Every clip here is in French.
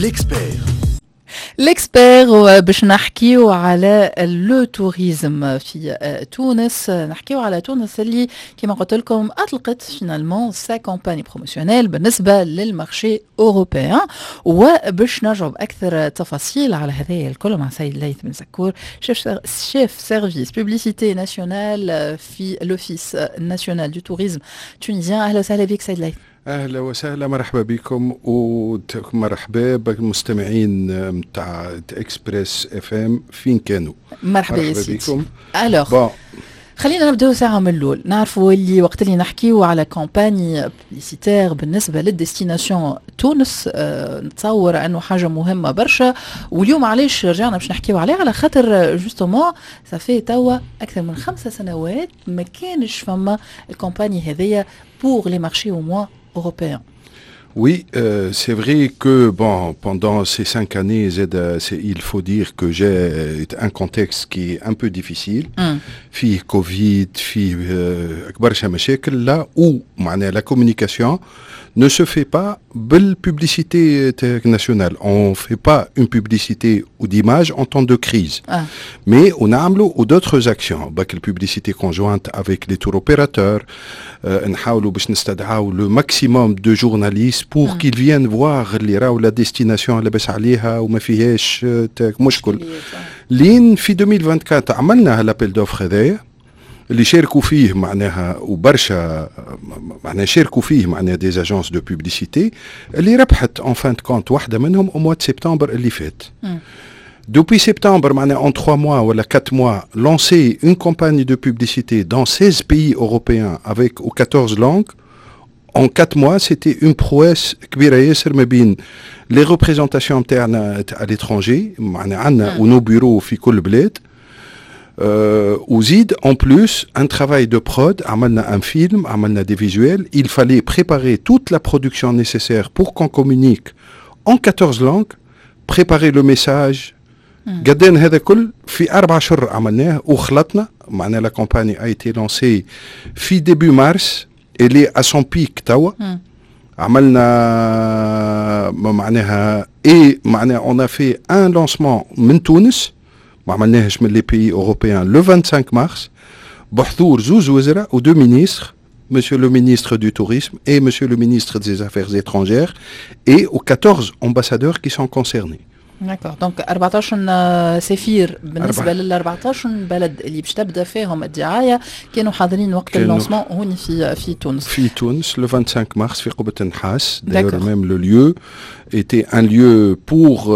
l'expert باش نحكيو على لو توريزم في تونس. نحكيو على تونس اللي كما قلت لكم اطلقت فينالمون سا كامباني بروموسيونيل بالنسبه للمارشي اوروبيان، وباش نرجعوا باكثر تفاصيل على هذا الكل مع سيد ليث بن زكور شيف سيرفيس بوبليسيتي ناسيونال في لوفيس ناسيونال دو توريزم تونيزيان. اهلا وسهلا بك سيد ليث. اهلا وسهلا، مرحبا بكم ومرحبا بالمستمعين متاع اكسبريس اف ام فين كانوا. مرحبا بكم. الوغ خلينا نبداو ساعه من الاول. نعرفوا اللي وقت اللي نحكيو على كامباني بليسيتير بالنسبه للديستيناسيون تونس نتصور انه حاجه مهمه برشا، واليوم علاش رجعنا باش نحكيو عليها؟ على خاطر جوستومون صافي توا اكثر من 5 سنوات ما كانش فما الكامباني هذيا pour les marchés au moins européens. Oui, c'est vrai que pendant ces 5 années, il faut dire que j'ai un contexte qui est un peu difficile. Fi Covid, fi برشا مشاكل là où la communication ne se fait pas belle publicité nationale. On ne fait pas une publicité ou d'image en temps de crise. Mais on a d'autres actions. La publicité conjointe avec les tours opérateurs. نحاولوا باش نستدعوا le maximum de journalistes pour qu'ils viennent voir اللي راهو la destination لاباس عليها وما فيهاش مشكل. لين في 2024 عملنا لابيل دوفر هذايا اللي شاركوا فيه معناها وبرشا معناها شاركوا فيه معناها دي اجونس دو بوبليسيتي اللي ربحت ان فان كونت واحده منهم au mois de septembre اللي فات. Depuis septembre, en 3 mois ou 4 mois, lancer une campagne de publicité dans 16 pays européens avec 14 langues, en 4 mois, c'était une prouesse les représentations internes à l'étranger, ou nos bureaux في كل بلاد. وزيد en plus un travail de prod, عملنا un film, عملنا des visuels. Il fallait préparer toute la production nécessaire pour qu'on communique en 14 langues, préparer le message. قدين هذا كل في 4 أشهر عملناه وخلطنا. معناها لا كامباني a été lancée في début mars, elle est à son pic توا. عملنا معناها on a fait un lancement من تونس ما عملناهش من les pays européens le 25 mars بحضور زوز وزراء و 2 ministres, monsieur le ministre du tourisme et monsieur le ministre des affaires étrangères, et aux 14 ambassadeurs qui sont concernés. D'accord. Donc 14 سفير بالنسبه لل 14 بلد اللي باش تبدا فيهم الدعايه كانوا حاضرين وقت اللونسمون هون في تونس. في تونس le 25 mars في قبة النحاس. D'ailleurs même le lieu était un lieu pour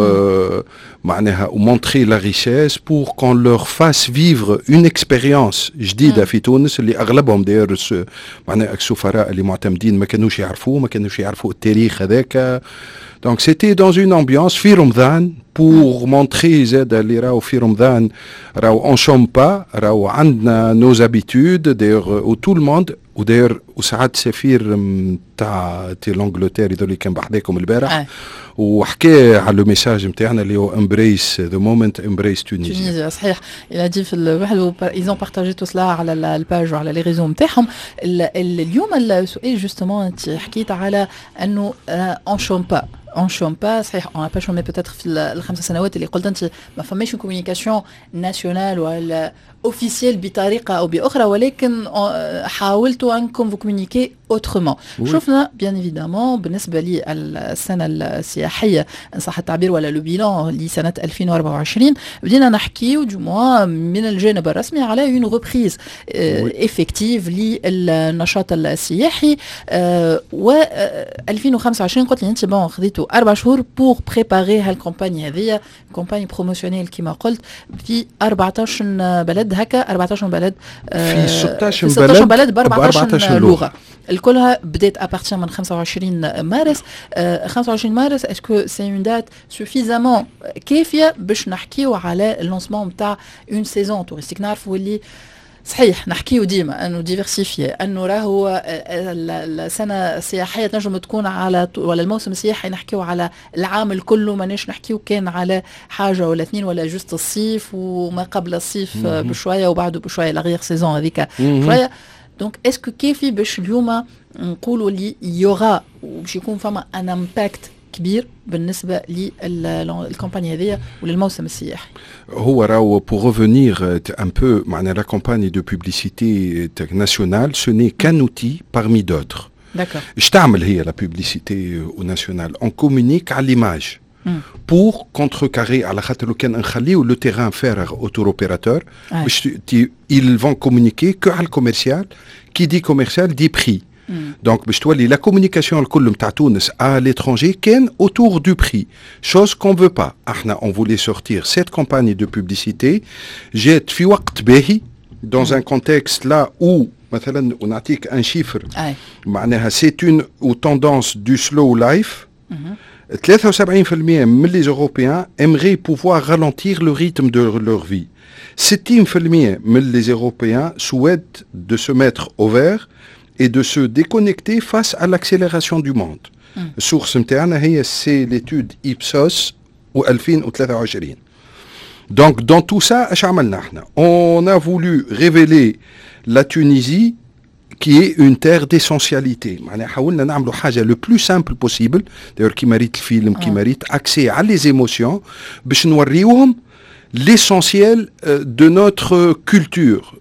معناها montrer la richesse, pour qu'on leur fasse vivre une expérience جديده في تونس اللي اغلبهم داير معناها السفراء اللي معتمدين ما كانوش يعرفوا التاريخ هذاك. Donc c'était dans une ambiance في رمضان pour montrer زاد اللي راهو في رمضان راهو on chôme pas, راهو عندنا nos habitudes d'ailleurs où tout le monde. وداير وساعات سفير تاع لانجلتير يدور اللي كان بحذاكم البارح وحكى على لو ميساج نتاعنا اللي هو امبريس ذا مومنت امبريس تونيزيا. صحيح. il a dit في الواحد ils ont partagé tout cela على الباج وعلى لي ريزو نتاعهم. اليوم السؤال جوستومون انت حكيت على انه اون شوم با اون شوم با. صحيح اون با شومي بوتيتر في ال5 سنوات اللي قلت انت ما فماش كومونيكاسيون ناسيونال ولا اوفيسيال بطريقه او باخرى، ولكن حاولتوا انكم كومونيكي اوترومون. شفنا بيان ايفيدامون بالنسبه لي السنه السياحيه ان صح التعبير ولا لو بيلان لسنه 2024 بدينا نحكيو جمعه من الجانب الرسمي على اون ريبريز افكتيف للنشاط السياحي. و 2025 قلت لي انت بون خذيتوا 4 شهور بور بريباري هالكامباني هذه كامباني بروموسيونيل كما قلت في 14 بلد هكا 14 بلد في 16 بلد ب 14 لغه الكلها بدات ابارتير من 25 مارس. 25 مارس اسكو سي اون دات سوفيزامون كافيه باش نحكيو على اللونسمون نتاع اون سيزون توريستيك؟ نعرفوا اللي صحيح نحكيو ديما انه ديفيرسيفي انه راهو السنه السياحيه تنجم تكون على ولا الموسم السياحي نحكيو على العام الكل، ماناش نحكيو كان على حاجه ولا اثنين ولا جوست الصيف وما قبل الصيف بشويه وبعده بشويه لاغير سيزون هذيك شويه. دونك اسكو كيفي باش اليوم نقولوا لي يوغا وباش يكون فما ان امباكت كبير بالنسبه للكامباني هذه وللموسم السياحي. هو راهو pour revenir un peu معناها la campagne de publicité nationale ce n'est qu'un outil parmi d'autres. D'accord. اش تعمل هي la publicité nationale? On communique à l'image. Pour contrecarrer على خاطر لو كان نخليو لو terrain فارغ au tour opérateur باش ils vont communiquer que على الكوميرسيال. qui dit commercial dit prix. Donc باش تولي la communication الكل نتاع تونس à l'étranger كان autour du prix, chose qu'on veut pas. احنا on voulait sortir cette campagne de publicité جات في وقت باهي dans un contexte là où مثلا ونعطيك un chiffre معناها c'est une tendance du slow life. 73% من les Européens aimeraient pouvoir ralentir le rythme de leur vie. 60% من les Européens souhaitent de se mettre au vert et de se déconnecter face à l'accélération du monde. Source متاعنا هي c'est l'étude Ipsos و 2023. Donc dans tout ça اش عملنا احنا؟ On a voulu révéler la Tunisie qui est une terre d'essentialité. معناها حاولنا نعملوا حاجه le plus simple possible. d'ailleurs كيما ريت الفيلم كيما ريت accès على les émotions باش نوريوهم l'essentiel de notre culture.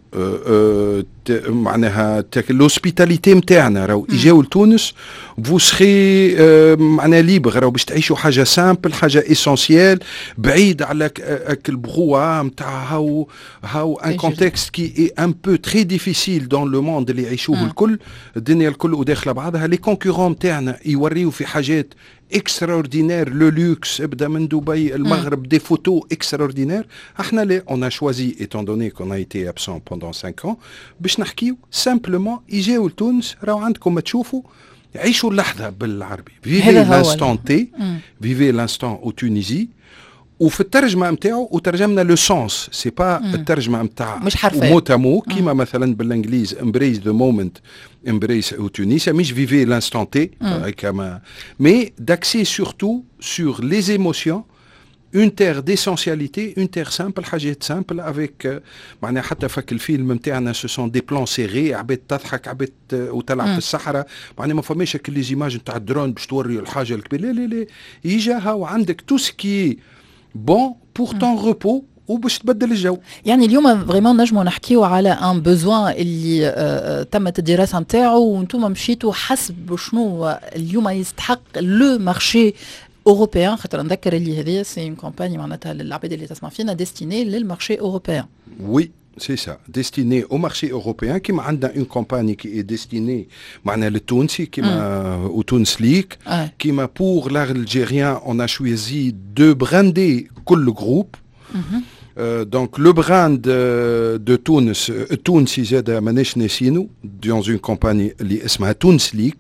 معناها l'hospitalité نتاعنا راهو يجاو لتونس vous serez معناها libre راهو باش تعيشوا حاجه simple حاجه essentielle بعيد على البغوة نتاع هاو un contexte qui est un peu très difficile dans le monde اللي يعيشوه الكل الدنيا الكل وداخله بعضها. les concurrents نتاعنا يوريو في حاجات extraordinaire, le luxe, ابدا من دبي المغرب, des photos extraordinaires. احنا لا, on a choisi, étant donné qu'on a été absent pendant 5 ans, باش نحكيو simplement يجيو لتونس راهو عندكم ما تشوفوا عيشوا اللحظة بالعربي. vivez l'instant T, vivez l'instant au Tunisie. وفي الترجمة متاعو وترجمنا لو سونس سي با الترجمة متاع مش حرفيا موتامو كيما مثلا بالانجليز امبريس ذا مومنت امبريس او تونس مش فيفي لانستون تي كما مي داكسي سورتو سور لي ايموسيون une terre d'essentialité, une terre simple, حاجات simple avec معناها حتى فك الفيلم نتاعنا ce sont des plans serrés عباد تضحك عباد وتلعب في الصحراء معناها ما فماش كل لي زيماج نتاع الدرون باش توري الحاجة الكبيرة لا يجاها وعندك تو سكي bon pour ton repos وباش تبدل الجو. يعني اليوم فريمون نجموا نحكيو على ان بوزوان اللي تمت الدراسه نتاعو وانتم مشيتوا حسب شنو اليوم يستحق لو مارشي اوروبيان. خاطر نذكر اللي هذه سي اون كامباني معناتها للعباد اللي تسمع فينا ديستيني للمارشي اوروبيان. وي c'est ça, destiné au marché européen, qui m'a une campagne qui est destinée le Tunisi, qui m'a au Tunis League, qui m'a pour l'Algérien, on a choisi de brander tout le groupe. Donc le brand de Tunis, Tunisi Zeda Manesh Nessino, dans une campagne qui s'appelle Tunis League.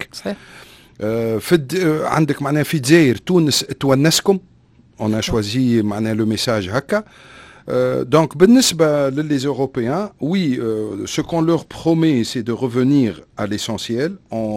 عندك معناها في الجزائر تونس تونسكم. On a choisi le message هكا. Donc, بالنسبة les Européens, oui, ce qu'on leur promet, c'est de revenir à l'essentiel.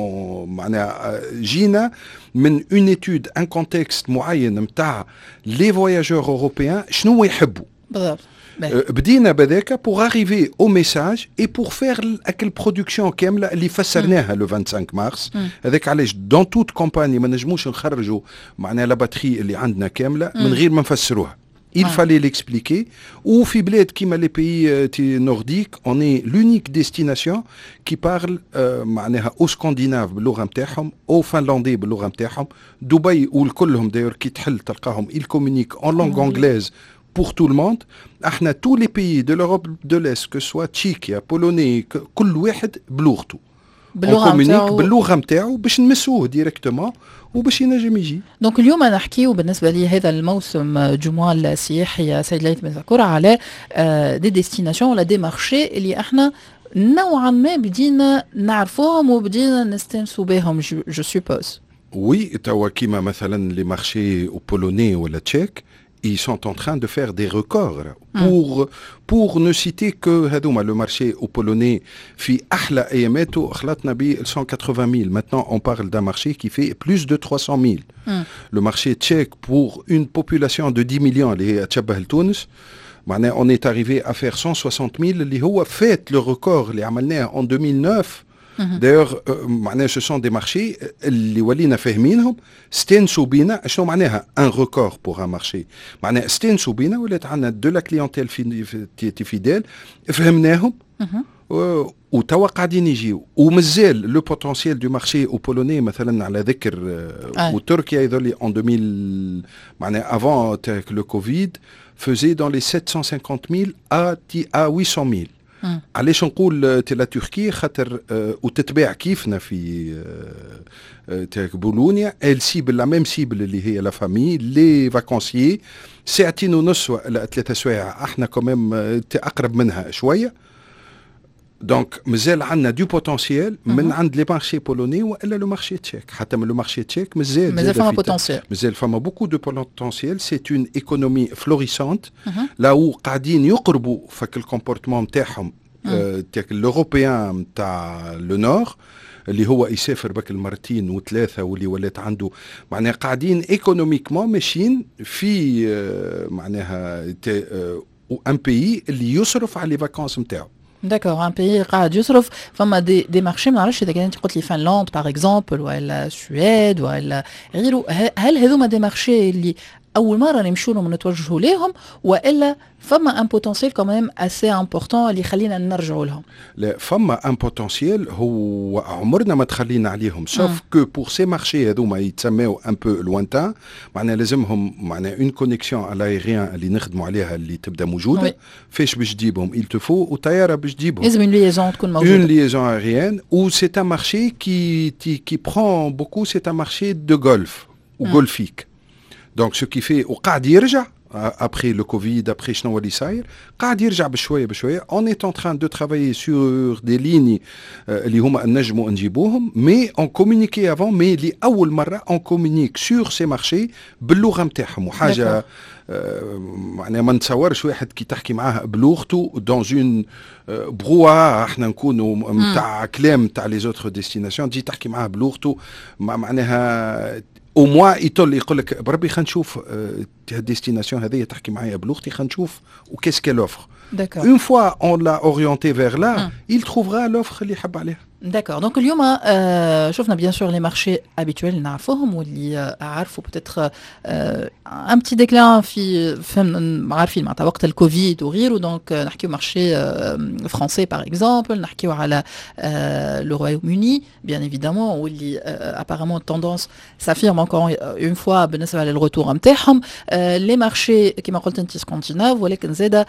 جينا من une étude, un contexte معين متاع les voyageurs européens, شنو يحبوا. بالضبط. بدينا بذاك pour arriver au message et pour faire اكل production كامله اللي فسرناها le 25 مارس. هذاك علاش dans toute campagne ما نجموش نخرجوا معناها لا باتري اللي عندنا كامله من غير ما نفسروها. Il fallait l'expliquer. Ou Fiblet, qui les pays nordiques, on est l'unique destination qui parle aux Scandinaves, aux Finlandais, Dubaï, où d'ailleurs, ils communiquent en langue anglaise pour tout le monde. Tous les pays de l'Europe de l'Est, que ce soit Tchéquie, Polonais, كل واحد بلغته. On communique باللغة متاعو باش نمسوه ديريكتومون وباش ينجم يجي. دونك اليوم نحكيو بالنسبة لي هذا الموسم جمعة السياحي سيد ليث مذكورة على دي ديستيناسيون ولا دي مارشي اللي احنا نوعا ما بدينا نعرفوهم وبدينا نستنسوا بهم جو سوبوز. وي توا كيما مثلا لي مارشي بولوني ولا تشيك ils sont en train de faire des records pour ne citer que le marché au polonais في أحلى أياماته خلطنا ب 180,000. Maintenant on parle d'un marché qui fait plus de 300,000. Le marché tchèque pour une population de 10 millions اللي هي تشبه لتونس معناه on est arrivé à faire 160,000 اللي هو فات le record اللي عملناه en 2009 d'ailleurs معناها ce sont des marchés اللي ولينا فاهمينهم استانسوا بينا شنو معناها un record pour un marché معناها استانسوا بينا ولات عندنا de la clientèle fidèle فهمناهم وتوا قاعدين يجيو ومازال لو بوتنسيال دو مارشي او بولوني مثلا على ذكر وتركيا يظل en 2000 معناها avant le Covid faisait dans les 750 000 à 800 000 علاش نقول لا تركيا خاطر وتتباع كيفنا في بولونيا elle cible la même cible اللي هي لا فامي لي فاكونسيي ساعتين ونص ولا 3 سوايع احنا كمان اقرب منها شويه دونك مازال عندنا دو بوتنسيال من عند لي مارشي بولوني والا لو مارشي تشيك حتى من لو مارشي تشيك مازال فما بوتنسيال مازال فما بوكو دو بوتنسيال سي اون ايكونومي فلوريسونت لا قاعدين يقربوا فك الكومبورتمون نتاعهم تاع الاوروبيان نتاع لو نور اللي هو يسافر بك المرتين وثلاثه واللي ولات عنده معناها قاعدين ايكونوميكمون ماشيين في معناها ان بيي اللي يصرف على لي فاكونس نتاعو. D'accord, un pays قاعد يصرف فما دي مارشي ما نعرفش اذا كانت قلت لي فنلند باغ اكزومبل ولا السويد ولا غيره هل هذوما دي مارشي اللي اول مره نمشوا لهم ونتوجهوا لهم والا فما ان بوتنسيال كمان اسي امبورطون اللي يخلينا نرجعوا لهم؟ لا فما ان بوتنسيال هو عمرنا ما تخلينا عليهم سوف كو بور سي مارشي هذوما يتسموا ان بو لوانتان معناها لازمهم معناها اون كونيكسيون على ايريان اللي نخدموا عليها اللي تبدا موجوده فاش باش تجيبهم il te faut وطياره باش تجيبهم لازم une liaison تكون موجوده une liaison aérienne ou c'est un marché qui prend beaucoup c'est un marché de golf ou golfique donc ce qui fait وقاعد يرجع après le Covid, après شنو اللي صاير قاعد يرجع بشويه on est en train de travailler sur des lignes اللي هما نجموا نجيبوهم mais on communiquait avant mais لأول مرة on communique sur ces marchés باللغة نتاعهم وحاجة معناها ما نتصورش واحد كي تحكي معاه بلغته dans une برواه احنا نكونوا نتاع كلام نتاع لي زوتر ديستيناسيون تجي تحكي معاه بلغته معناها au moins يقول لك بربي خلينا نشوف الديستيناسيون هذه تحكي معايا بلغتي خلينا نشوف وكيس كيل اوفر une fois on l'a orienté vers là il trouvera l'offre اللي يحب عليها. D'accord. Donc اليوم شفنا bien sûr les marchés habituels اللي نعرفوهم واللي عارفوا peut-être un petit déclin في عارفين معناتها وقت الكوفيد وغيره دونك نحكيو مارشي فرنسي par exemple نحكيو على le Royaume-Uni bien évidemment واللي apparemment tendance s'affirme encore une fois بالنسبة للرتور نتاعهم les marchés كما قلت انت سكندناف ولكن زاده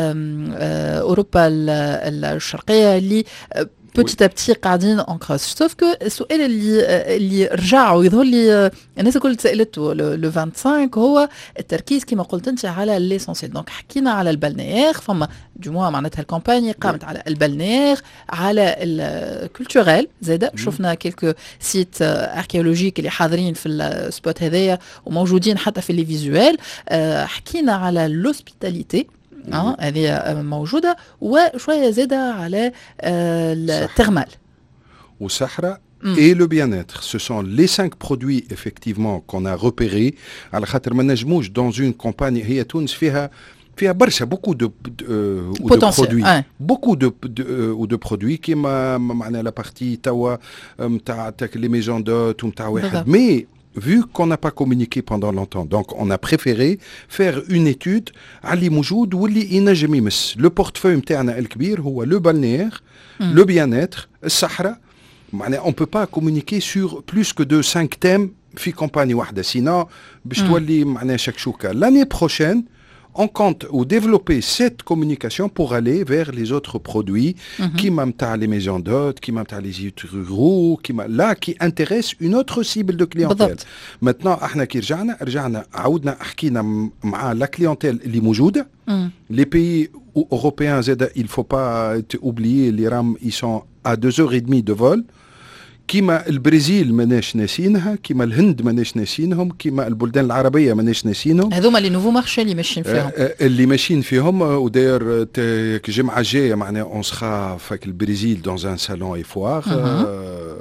اوروبا الشرقيه اللي petit à petit قاعدين انكروس sauf que السؤال اللي رجعوا يظهر لي الناس الكل تسالته لو 25 هو التركيز كما قلت انت على ليسونسيال دونك حكينا على البلنيير فما دو موا معناتها الكامباني قامت على البلنيير على الكولتوريل زاده شفنا كيلكو سيت اركيولوجيك اللي حاضرين في السبوت هذايا وموجودين حتى في لي فيزوال حكينا على لوسبيتاليتي هذه موجودة وشوية زادة على الترمال والصحراء et le bien-être. Ce sont les 5 produits effectivement qu'on a repérés على خاطر ما نجموش dans une campagne هي تونس فيها برشا beaucoup de produits beaucoup de produits كيما معناها la partie توا نتاع les maisons d'hôtes ونتاع واحد mais vu qu'on n'a pas communiqué pendant longtemps, donc on a préféré faire une étude علي موجود واللي ينجم يمس. Le portefeuille نتاعنا الكبير هو le balnéaire, le bien-être, الصحراء. معناها on peut pas communiquer sur plus que de 5 thèmes في campagne واحدة, sinon باش تولي معناها شكشوكة. L'année prochaine, on compte ou développer cette communication pour aller vers les autres produits qui m'amènent les maisons d'hôtes, qui m'amènent les sites ruraux, qui intéressent une autre cible de clientèle. Maintenant, احنا كي رجعنا عاودنا حكينا مع la clientèle اللي موجودة. Les pays européens, il faut pas oublier, les rames, ils sont à 2h30 de vol. كيما البرازيل ماناش ناسينها كيما الهند ماناش ناسينهم كيما البلدان العربيه ماناش ناسينهم هذوما لي نوفو مارشي اللي ماشيين فيهم وداير الجمعه الجايه معناها اون سخا فاك البرازيل دون ان سالون اي فوار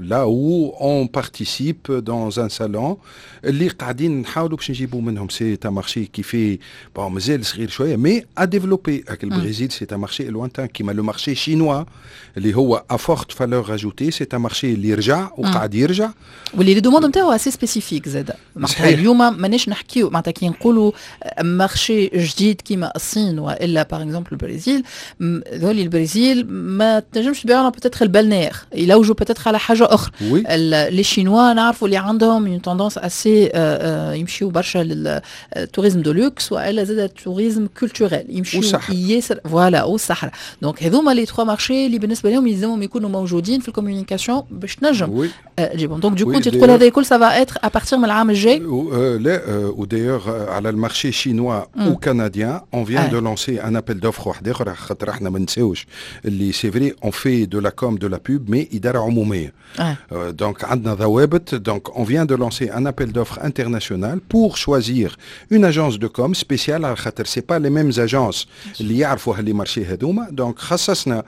là où on participe dans un salon اللي قاعدين نحاولوا باش نجيبوا منهم. سي un marché qui fait bon مازال صغير شويه mais à développer. Le Brésil c'est un marché lointain كيما le marché chinois اللي هو à forte valeur ajoutée. C'est un marché اللي يرجع وقاعد يرجع واللي لي دوموند نتاعو اسي سبيسيفيك زاد. معناتها اليوم ماناش نحكيو معناتها كي نقولوا مارشي جديد كيما الصين والا باغ اكزومبل البرازيل. ذولي البرازيل ما تنجمش تبيعنا بوتيتر البلنير يلوجوا بوتيتر على حاجه اخرى. لي شينوا نعرفوا اللي عندهم اون توندونس اسي يمشيو برشا للتوريزم دو لوكس والا زاد التوريزم كولتوريل يمشيو ياسر فوالا والصحراء. دونك هذوما لي 3 مارشي اللي بالنسبه لهم يلزمهم يكونوا موجودين في الكوميونيكاسيون باش تنجم تجيبهم. دونك دو كو انت تقول هذا الكل سافا اتر ابارتير من العام الجاي. لا ودايوغ على المارشي شينوا وكنديان اون فيان دو لانسي ان ابل دوفر واحد اخر خاطر احنا ما نساوش اللي سي فري اون في دو لا كوم دو لا بوب مي اداره عموميه. دونك عندنا ضوابط. دونك اون فيان دو لانسي ان ابل دوفر انترناسيونال بور شوازير اون اجونس دو كوم سبيسيال على خاطر سي با لي ميم اجونس اللي يعرفوا هاللي مارشي هذوما. دونك خصصنا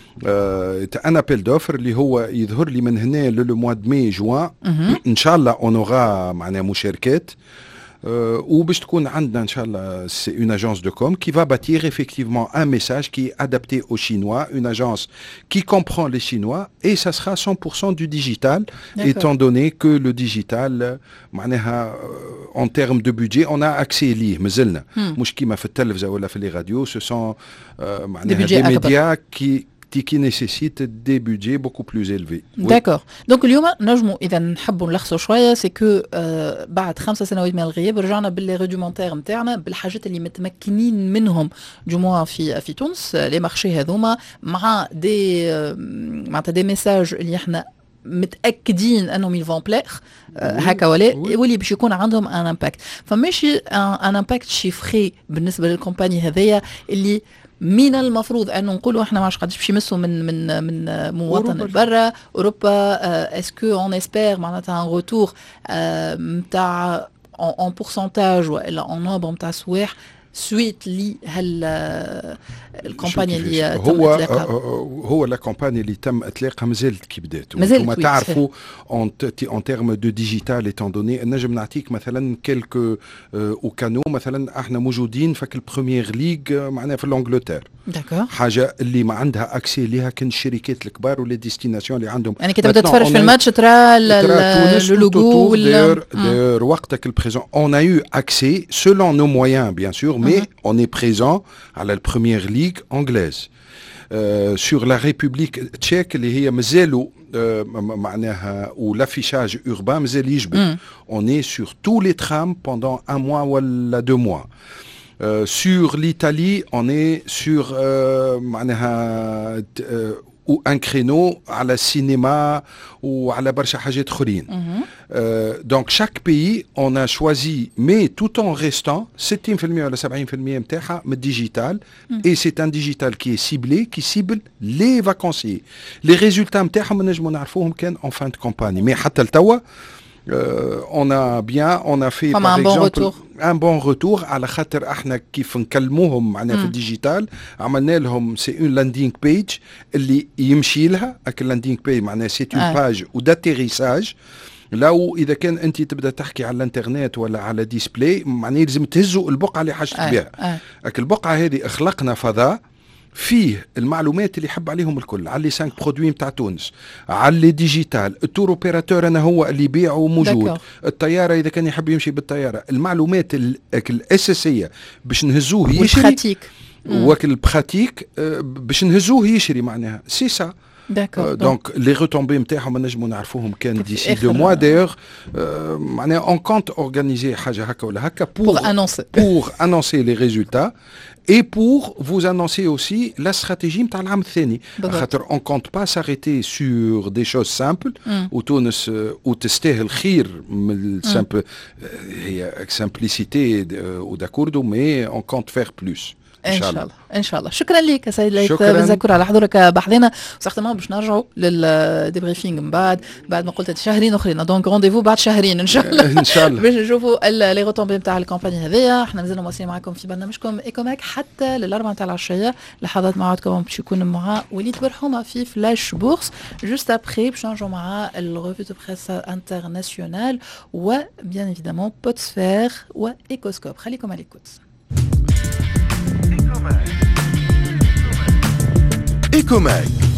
ان ابل دوفر اللي هو يظهر لي من هنا لو موا دو مي جوان ان شاء الله اون اورا معناها مشاركات. وباش تكون عندنا ان شاء الله سي اون اجونس دو كوم qui va bâtir effectivement un message qui est adapté aux Chinois, une agence qui comprend les Chinois et ça sera 100% du digital. Étant donné que le digital معناها en termes de budget on a accès ليه مازلنا مش كيما في التلفزة ولا في لي راديو. ce sont معناها des médias qui nécessite des budgets beaucoup plus élevés. D'accord. Donc اليوم نجموا إذا نحبوا نلخصوا شوية c'est que بعد 5 سنوات من الغياب رجعنا باللي روديمونتير نتاعنا بالحاجات اللي متمكنين منهم جموع في تونس لي مارشي هذوما مع دي معناتها دي ميساج اللي احنا متاكدين انهم يفون بلاغ هكا واللي باش يكون عندهم ان امباكت. فماشي ان امباكت شيفري بالنسبه للكومباني هذيا اللي من المفروض انه نقولوا احنا ما عادش باش يمسوا من مواطن برا اوروبا. اسكو اون اسبير معناتها ان روتور نتاع اون بورسنتاج ولا اون نومبر نتاع سواح سويت لي الكومبانيا اللي تم اطلاقها. هو لا كومبانيا اللي تم اطلاقها مازالت كي بدات. وما تعرفوا اون تيرم دو ديجيتال ايتون دوني نجم نعطيك مثلا كيلكو او كانو. مثلا احنا موجودين في البريمير ليغ معناها في الانجلتير. داكور. حاجه اللي ما عندها اكسي ليها كان الشركات الكبار ولا ديستيناسيون اللي عندهم. يعني كي تبدا تتفرج في الماتش ترى اللوغو ولا وقتك البريزون اون ا يو اكسي سولون نو مويان بيان سور mais on est présent à la première ligue anglaise. Sur la République tchèque اللي هي مازالوا معناها ou l'affichage urbain مازال يجبد. On est sur tous les trams pendant 1 mois ولا 2 mois. Sur l'Italie on est sur معناها ou un créneau على السينما وعلى برشا حاجات اخرين. Donc chaque pays on a choisi mais tout en restant 60% ولا 70% نتاعها من الديجيتال. et c'est un digital qui est ciblé qui cible les vacanciers. les résultats نتاعهم نجموا نعرفوهم كان en fin de campagne mais حتى لتوا on a fait par exemple un bon retour على خاطر احنا كيف نكلموهم معنا في الديجيتال عملنا لهم سي اون لاندينغ بيج اللي يمشي لها. اللاندينغ بيج معناها سي اون باج وداتيريساج لو اذا كان انت تبدا تحكي على الانترنت ولا على ديسبلاي معناها لازم تهزوا البقعه اللي حاجتك بها. البقعه هذه خلقنا فضاء فيه المعلومات اللي يحب عليهم الكل على لي 5 برودوي نتاع تونس على لي ديجيتال. التور اوبيراتور انا هو اللي يبيعه موجود. الطياره اذا كان يحب يمشي بالطياره المعلومات الاساسيه باش نهزوه يشري وكل البراتيك باش نهزوه يشري معناها سي سا. دونك لي روتومبي نتاعهم نجموا نعرفوهم كان ديسي 2 mois d'ailleurs معناها اون كونت اورغانيزي حاجه هكا ولا هكا pour annoncer les résultats et pour vous annoncer aussi la stratégie نتاع العام الثاني. خاطر on compte pas s'arrêter sur des choses simples وتونس وتستاهل خير من السامبل هي simplicité وداكوردو mais on compte faire plus. ان شاء الله. شكرا لك سيد ليث شكراً. بنذكر على حضورك بحضنا، وسختمان باش نرجعوا للديبريفينغ من بعد ما قلت شهرين اخرين، دونك رونديفو بعد شهرين ان شاء الله ان شاء الله باش نشوفوا لي روتومبي نتاع الكامباني هذيا. احنا مازلنا مواصلين معكم في برنامجكم ايكوماك حتى للاربعه نتاع العشيه، لحظات موعدكم باش يكون مع وليد برحومه في فلاش بورس. جوست ابخي باش نرجعوا مع الريفيو دو بريس انترناسيونال وبيان ايفيدامون بوتسفير وايكوسكوب. خليكم على l'écoute. إيكوماك